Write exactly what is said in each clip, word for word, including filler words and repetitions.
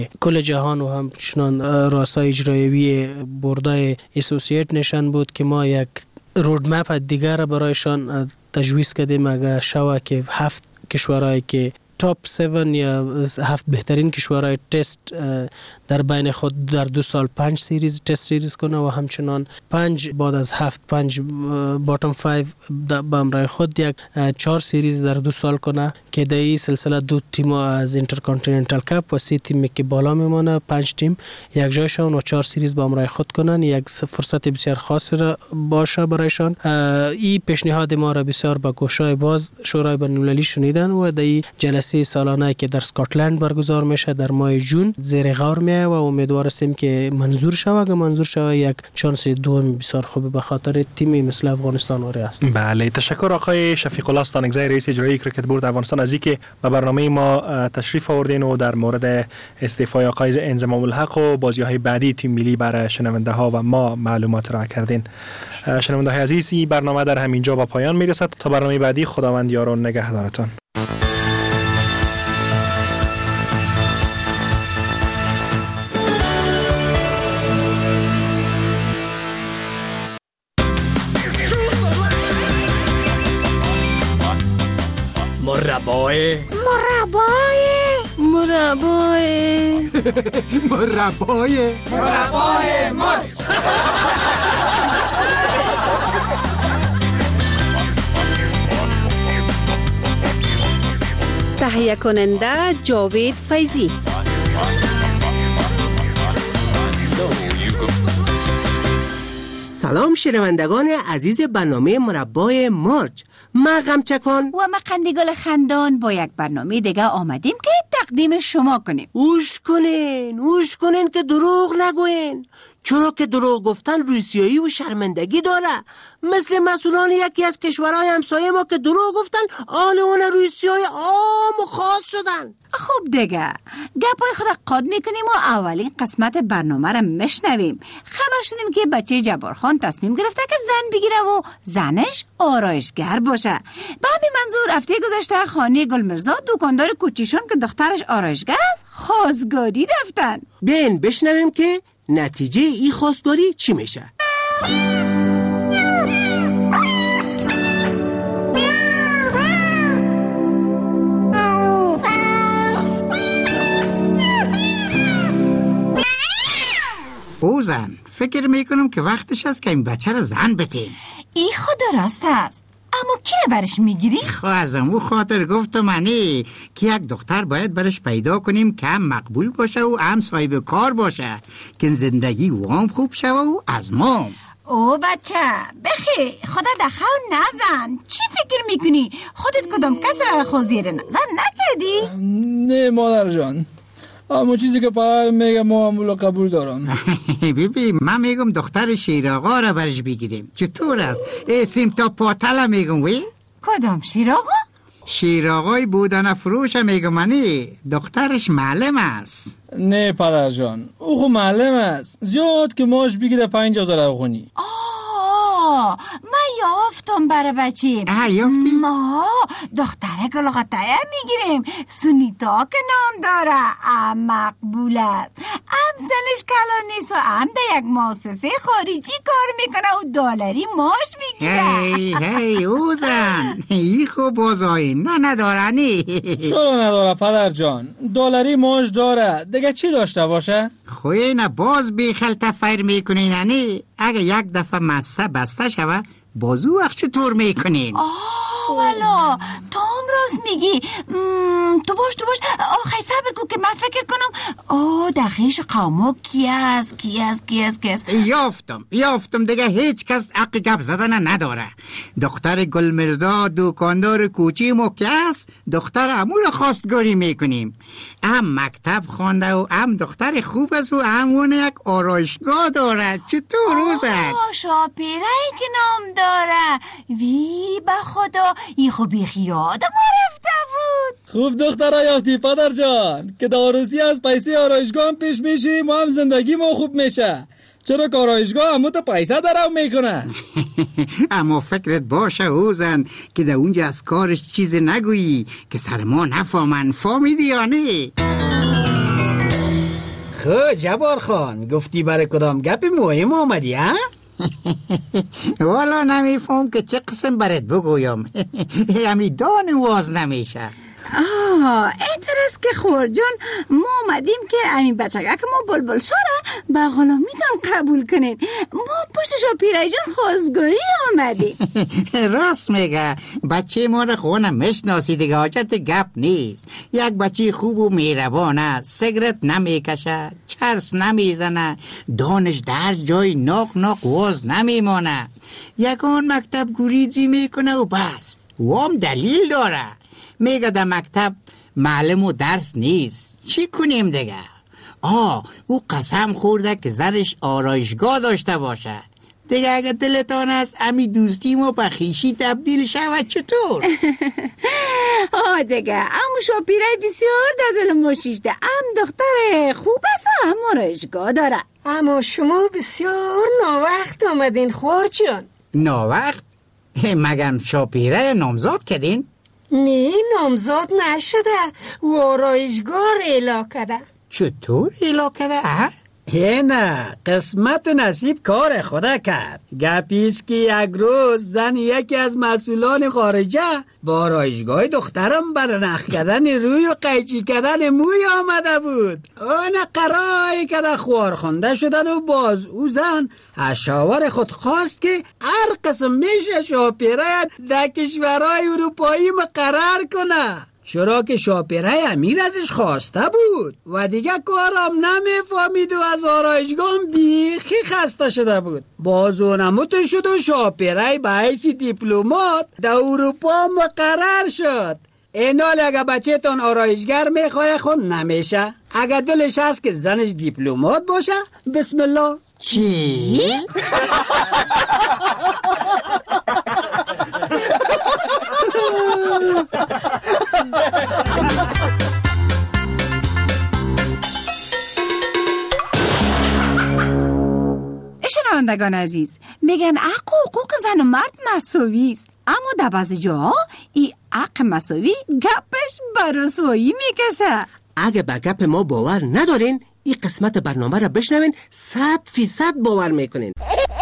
کل جهان و همچنان رؤسای اجرایی بوردای اسوسییت نشان بود که ما یک رودمپ دیگر برایشان تجویز کردیم. اگر شوه که هفت کشورهایی که تاپ سیون یا هفت بهترین کشورهای تست در بین خود در دو سال پنج سیریز تست سیریز کنه و همچنان پنج بعد از هفت پنج باتم فایو با امرای خود یک چهار سیریز در دو سال کنه که در این سلسله دو تیم از اینترکانتیننتال کپ و سی تیمی که بالا میمانه پنج تیم یک جایشان و چهار سیریز با امرای خود کنن. یک فرصت بسیار خاص باشه برایشان. این پیشنهاد ما را بسیار با گوشای باز شورای بین‌المللی شنیدن و در این جلسه سالانه که در اسکاتلند برگزار میشه در ماه جون زیر غور میه و امیدوار هستیم که منظور شود. اگه منظور شود یک چانس دوم بسیار خوب به خاطر تیمی مثل افغانستان وری است. بله، تشکر آقای شفیق الله استانگزی رئیس اجرایی کرکت بورد افغانستان از اینکه به برنامه ما تشریف آوردین و در مورد استعفای آقای انضمام الحق و بازی‌های بعدی تیم ملی برای شنونده ها و ما معلومات را کردین. شنونده های عزیز، این برنامه در همین جا به پایان میرسد. تا برنامه بعدی، خداوند یار و نگهدارتان. مربای مربای مربای مربای مربای مرد. تهیه کننده جاوید فیضی. سلام شنوندگان عزیز برنامه مربای مرج. ما غمچکان و ما قندگل خندان با یک برنامه دیگه آمدیم که تقدیم شما کنیم. اوش کنین اوش کنین که دروغ نگوین، چرا که دروغ گفتن روسیایی و شرمندگی داره. مثل مسئولان یکی از کشورهای همسایه ما که دروغ گفتن آل اون روسیای عام و خاص شدن. خب دیگه گپای خود قاد میکنیم و اولین قسمت برنامه را میشنویم. خبر شدیم که بچه جبارخان تصمیم گرفته که زن بگیره و زنش آرایشگر باشه. به همین منظور هفته گذشته خانه گلمرزا دکاندار کوچیشان که دخترش آرایشگر است خواستگاری رفتن. بین بشنویم که نتیجه ای خواستگاری چی میشه. او زن، فکر میکنم که وقتش است که این بچه را زن بتیم. ای خود راست است، اما کی برش میگیری؟ خب از امو خاطر گفتم منی که یک دختر باید برش پیدا کنیم که هم مقبول باشه و هم صاحب کار باشه که زندگی و هم خوب شوه و از ما. او بچه بخی خدا دخو نزن. چی فکر میکنی؟ خودت کدام کس را خود زیر نظر نکردی؟ نه مادر جان، اما چیزی که پدر میگه معمول قبول دارم. بیبی من میگم دختر شیراغا را برش بگیریم. چطور است؟ سیم تا پاتل میگم وی؟ کدام شیراغا؟ شیراغای بودن فروش میگم منی. دخترش معلم است. نه پدر جان، او خو معلم است. زیاد که ماش بگیره پنج هزار افغانی. آه من یافتم برای بچیم. آه یافتی؟ ما دختره گلغتایه میگیریم. سونیتا که نام داره، ام مقبول است، ام زنش کلا نیست و ام در یک مؤسسه خارجی کار میکنه و دلاری ماش میگیره. هی هی اوزن ای خوب بازایی نه ندارنی. چرا نداره پدر جان؟ دلاری ماش داره، دیگه چی داشته باشه؟ خوی نه باز بی خلطه فیر میکنین نی. اگه یک دفعه مسه بسته شوه بازو وقت چطور میکنین؟ آه والا تو هم راست میگی. تو باش تو باش آخی صبر کن که من فکر کنم. آه دخیش قومو کی است کی است کی است کی است. یافتم یافتم دیگه هیچ کس حق گپ زدن نداره. دختر گلمرزا دکاندار کوچی مو کی است؟ دختر امور خواستگاری میکنیم. هم مکتب خوانده و هم دختر خوب است و همون یک آرایشگاه داره. چطور روزن؟ آه شاپیره که نام داره. وی به خدا ای خوبی خیاد ما رفته بود. خوب دختره یافتی پدر جان که داروسی از پیسه آرایشگاه هم پیش میشیم و هم زندگی ما خوب میشه. چرا که آرایشگاه همو تا پیسه درم میکنه. اما فکرت باشه اوزن که در اونجا از کارش چیز نگویی که سر ما نفهمن. فهمیدی یا نه؟ خب جبار خان، گفتی برای کدام گپ مهم آمدی ها؟ والا نمیفهم که چه قسم برات بگویم. همی دان واز نمیشه. آه اعتراض که خور جان، ما آمدیم که امین بچگه که ما بلبل شاره به غلامیتان قبول کنین. ما پشتشا پیرای جان خواستگاری آمدیم. راست میگه، بچه ما رو خونه مشناسی دیگه، حاجت گپ نیست. یک بچه خوب و میربانه، سیگرت نمیکشه، چرس نمیزنه، دانش در جای ناق ناق واز نمیمانه، یکان مکتب گریزی میکنه و بس. و هم دلیل داره، میگه در مکتب معلم و درس نیست، چی کنیم دیگه؟ آه او قسم خورده که زنش آرایشگاه داشته باشه. دیگه اگه دلتان است امی دوستی ما به خویشی تبدیل شود چطور؟ آه دیگه امو شاپیرای بسیار در دل ما شیشته. ام دختر خوب است و هم آرایشگاه داره. اما شما بسیار ناوقت آمدین خورچیان. ناوقت؟ مگم شاپیره نامزاد کردین؟ نه نامزاد نشده و آرایشگاه اعلا کرده. چطور اعلا کرده؟ هی نه، قسمت نصیب کار خدا کرد. گپیست که یک روز زن یکی از مسئولان خارجه با آرایشگاه دخترم بر نخ کردن روی و قیچی کردن موی آمده بود. اون قرایی که در خوارخونده شدن و باز او زن از شاور خود خواست که هر قسم میشه شاپیره در کشورهای اروپایی مقرر کنه، چرا که شاپیره امیر ازش خواسته بود و دیگه کارم نمیفهمید و از آرایشگاه بیخی خسته شده بود. باز اونموت شد و شاپیره به حیث دیپلمات در اروپا مقرر شد. این حال اگه بچه تان آرایشگر میخواه خود نمیشه. اگه دلش هست که زنش دیپلمات باشه بسم الله. چی؟ شنوندگان عزیز، میگن حق و حقوق زن و مرد مساوی است، اما در بعضی جاها این حق مساوی گپش به رسوایی میکشه. اگه به گپ ما باور ندارین این قسمت برنامه را بشنوین، صد فیصد باور میکنین.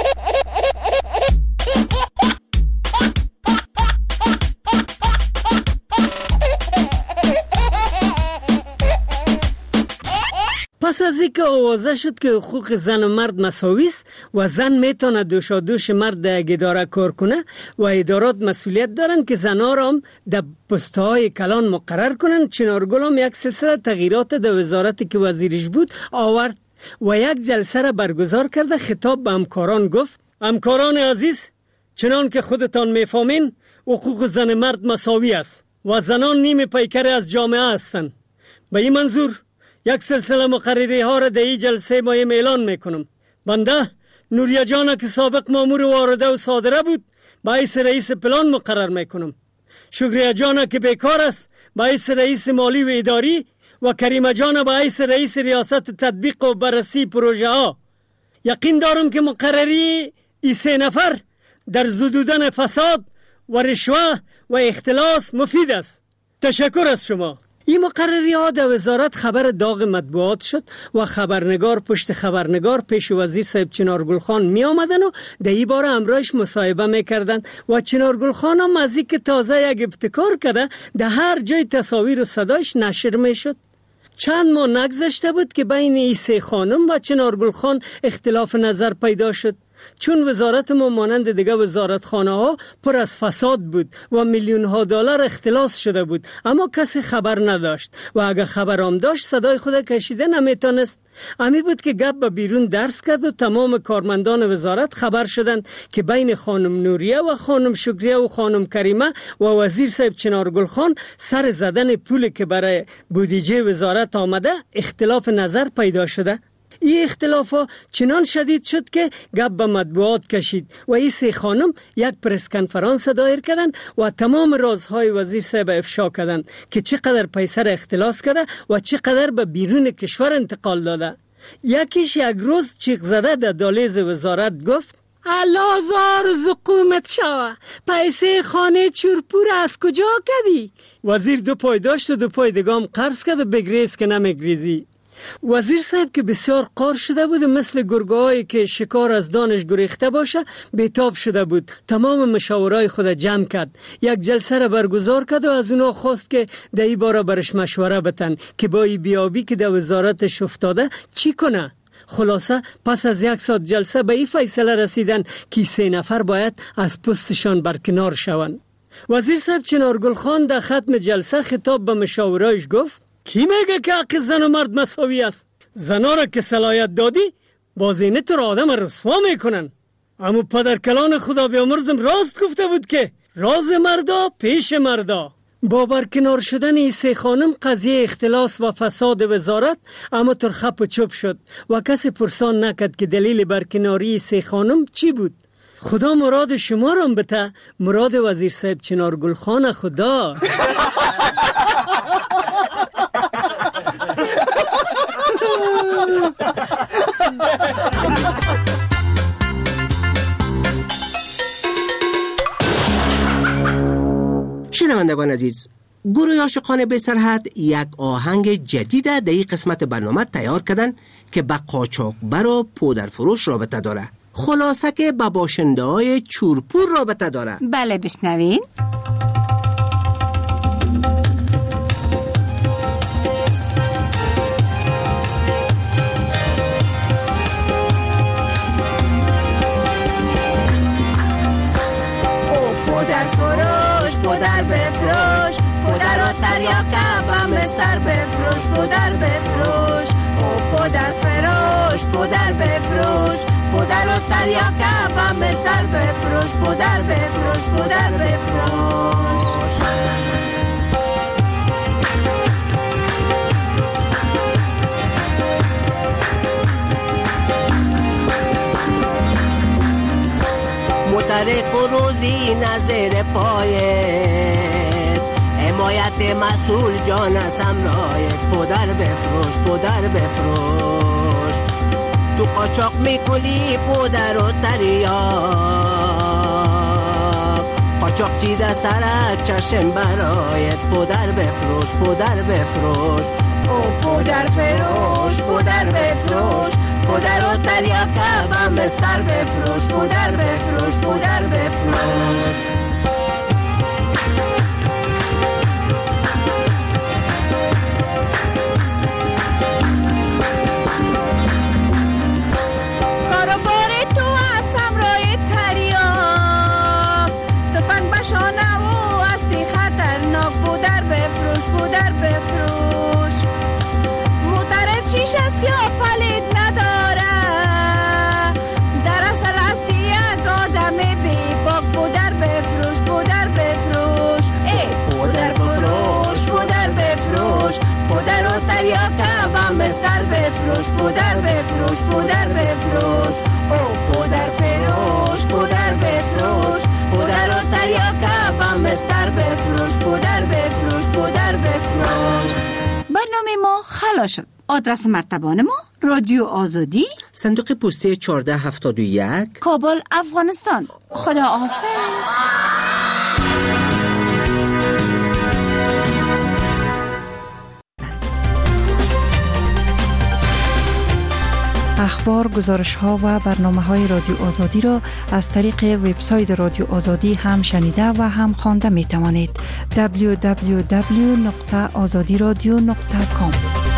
پس از اینکه آوازه شد که حقوق زن و مرد مساوی است و زن میتونه دوشا دوش مرد در یک اداره کار کنه و ادارات مسئولیت دارن که زنها را هم در پست‌های کلان مقرر کنن، چنارگل هم یک سلسله تغییرات در وزارتی که وزیرش بود آورد و یک جلسه را برگزار کرده. خطاب به همکاران گفت: همکاران عزیز، چنان که خودتان میفهمین حقوق زن مرد مساوی است و زنان نیم پیکر از جامعه هستند. به این منظور یک سلسله مقرری ها را در این جلسه مایم اعلان میکنم. بنده نوریه جانا که سابق مامور وارده و صادره بود با حیث رئیس پلان مقرر میکنم. شکریه جانا که بیکار است با حیث رئیس مالی و اداری و کریمه جانا با حیث رئیس ریاست تطبیق و بررسی پروژه ها. یقین دارم که مقرری این سه نفر در زدودن فساد و رشوه و اختلاس مفید است. تشکر از شما. این مقرری ها در وزارت خبر داغ مطبوعات شد و خبرنگار پشت خبرنگار پیش وزیر صاحب چنارگل خان می آمدن و در این بار امرایش مصاحبه می کردن و چنارگل خان هم از که تازه یک ابتکار کرده در هر جای تصاویر و صدایش نشر می شد. چند ماه نگذشته بود که بین این سه خانم و چنارگل خان اختلاف نظر پیدا شد، چون وزارت ما مانند دیگه وزارتخانه ها پر از فساد بود و میلیون ها دلار اختلاس شده بود، اما کسی خبر نداشت و اگه خبر هم داشت صدای خود کشیده نمیتونست. امی بود که گپ به بیرون درس کرد و تمام کارمندان وزارت خبر شدند که بین خانم نوریه و خانم شکریه و خانم کریمه و وزیر صاحب چنارگل خان سر زدن پولی که برای بودجه وزارت آمده اختلاف نظر پیدا شده. این اختلاف ها چنان شدید شد که گپ به مطبوعات کشید و این سه خانم یک پرس کنفرانس دایر کردن و تمام رازهای وزیر صاحب افشا کردن که چقدر پیسه را اختلاس کرده و چقدر به بیرون کشور انتقال داده. یکیش یک روز چیغ زده در دهلیز وزارت گفت: الازار زقومت شوه، پیسه خانه چورپور از کجا کدی؟ وزیر دو پای داشت و دو پای دگام قرض کرد و بگریز که نمیگریزی. وزیر صاحب که بسیار قار شده بود، مثل گرگه‌هایی که شکار از دانش گریخته باشه بیتاب شده بود. تمام مشاورای خود جمع کرد، یک جلسه را برگزار کرد و از اونا خواست که در این باره برش مشوره بتن که با این بیابی که در وزارتش افتاده چی کنه. خلاصه پس از یک ساعت جلسه به این فیصله رسیدن که سه نفر باید از پستشان برکنار شوند. وزیر صاحب چنارگل خان در ختم جلسه خطاب به مشاورایش گفت: کی میگه که حق زن و مرد مساوی است؟ زنا را که صلاحیت دادی بازینه تو را آدم رسوا میکنن. اما پدر کلان خدا بیامرزم راست گفته بود که راز مردا پیش مردا. با برکنار شدن این سه خانم قضیه اختلاس و فساد وزارت اما تر خپ و چوب شد و کسی پرسان نکرد که دلیل برکناری سه خانم چی بود. خدا مراد شما را بته، مراد وزیر صاحب چنارگل خان خدا. شنوندگان عزیز، گروه عاشقان بی سرحد یک آهنگ جدید در این قسمت برنامه تیار کردن که با قاچاقبر و پودرفروش رابطه داره. خلاصه که با باشنده های چورپور رابطه داره. بله بشنوین. پودر بفروش، پودر و تریاکه و مستر بفروش، پودر بفروش، او پودر فروش، پودر بفروش، پودر و تریاکه و مستر بفروش، پودر بفروش، پودر بفروش. مترق و روزی نظر پایت، حمایت مسئول جان سمرایت، پودر بفروش، پودر بفروش. تو قاچاق میکنی پودر و تریاک، قاچاق چیده سرت چشم برایت، پودر بفروش، پودر بفروش. او پودر فروش، پودر بفروش، پودر و تریاکه و مستر بفروش، پودر بفروش، پودر بفروش. کاروبار تو از سمرای تریاک، تفنگ بشانه و هستی خطرناک، پودر بفروش، پودر بفروش. موترت شیشه سیاه پلید نداره، در اصل هستی یک آدم بی باک، پودر بفروش، پودر بفروش. ای پودر فروش، پودر بفروش، پودر و تریاکه و مستر بفروش، پودر بفروش، پودر بفروش. او پودر فروش، پودر بفروش، پودر و تریاکه و مستر بفروش، پودر بفروش، پودر بفروش. برنامه ما خلاص شد. آدرس مرتبان ما رادیو آزادی، صندوق پستی چهارده هفتاد و یک، کابل، افغانستان. خدا حافظ. اخبار، گزارش ها و برنامه های رادیو آزادی را از طریق وبسایت رادیو آزادی هم شنیده و هم خوانده می توانید. دبلیو دبلیو دبلیو دات آزادی رادیو دات کام